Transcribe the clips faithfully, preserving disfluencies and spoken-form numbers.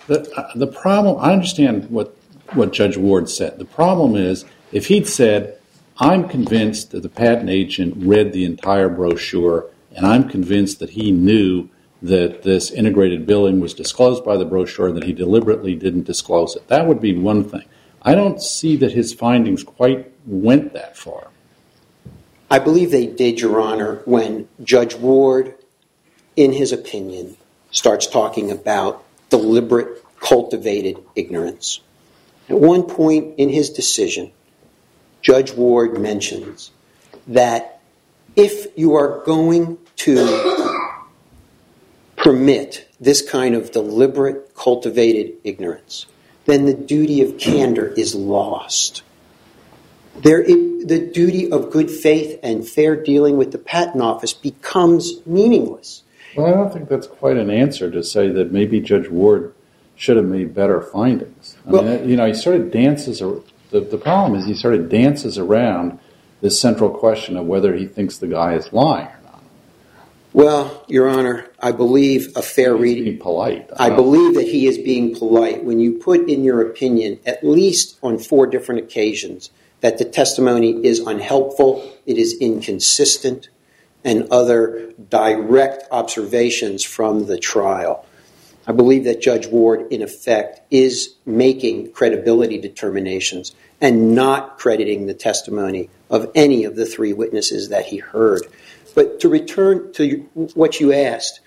The, uh, the problem, I understand what, what Judge Ward said. The problem is, if he'd said, I'm convinced that the patent agent read the entire brochure, and I'm convinced that he knew that this integrated billing was disclosed by the brochure, that he deliberately didn't disclose it. That would be one thing. I don't see that his findings quite went that far. I believe they did, Your Honor, when Judge Ward, in his opinion, starts talking about deliberate, cultivated ignorance. At one point in his decision, Judge Ward mentions that if you are going to permit this kind of deliberate, cultivated ignorance, then the duty of candor is lost. There is, the duty of good faith and fair dealing with the Patent Office becomes meaningless. Well, I don't think that's quite an answer to say that maybe Judge Ward should have made better findings. I well, mean, you know, he sort of dances, the, the problem is he sort of dances around this central question of whether he thinks the guy is lying or not. Well, Your Honor, I believe a fair He's reading... being polite. I, I believe that he is being polite when you put in your opinion, at least on four different occasions, that the testimony is unhelpful, it is inconsistent, and other direct observations from the trial. I believe that Judge Ward, in effect, is making credibility determinations and not crediting the testimony of any of the three witnesses that he heard. But to return to what you asked,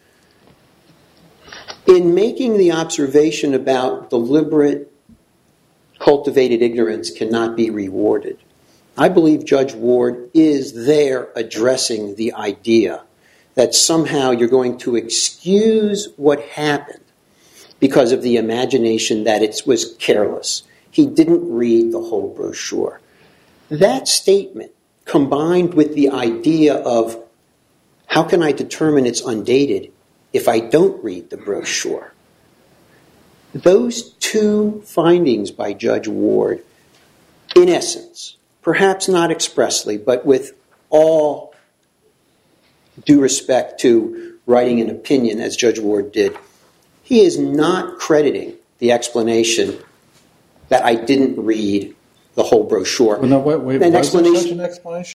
in making the observation about deliberate, cultivated ignorance cannot be rewarded, I believe Judge Ward is there addressing the idea that somehow you're going to excuse what happened because of the imagination that it was careless. He didn't read the whole brochure. That statement, combined with the idea of how can I determine it's undated if I don't read the brochure, those two findings by Judge Ward, in essence, perhaps not expressly, but with all due respect to writing an opinion, as Judge Ward did, he is not crediting the explanation that I didn't read the whole brochure. Well, no, wait, wait, An was there explanation, such an explanation?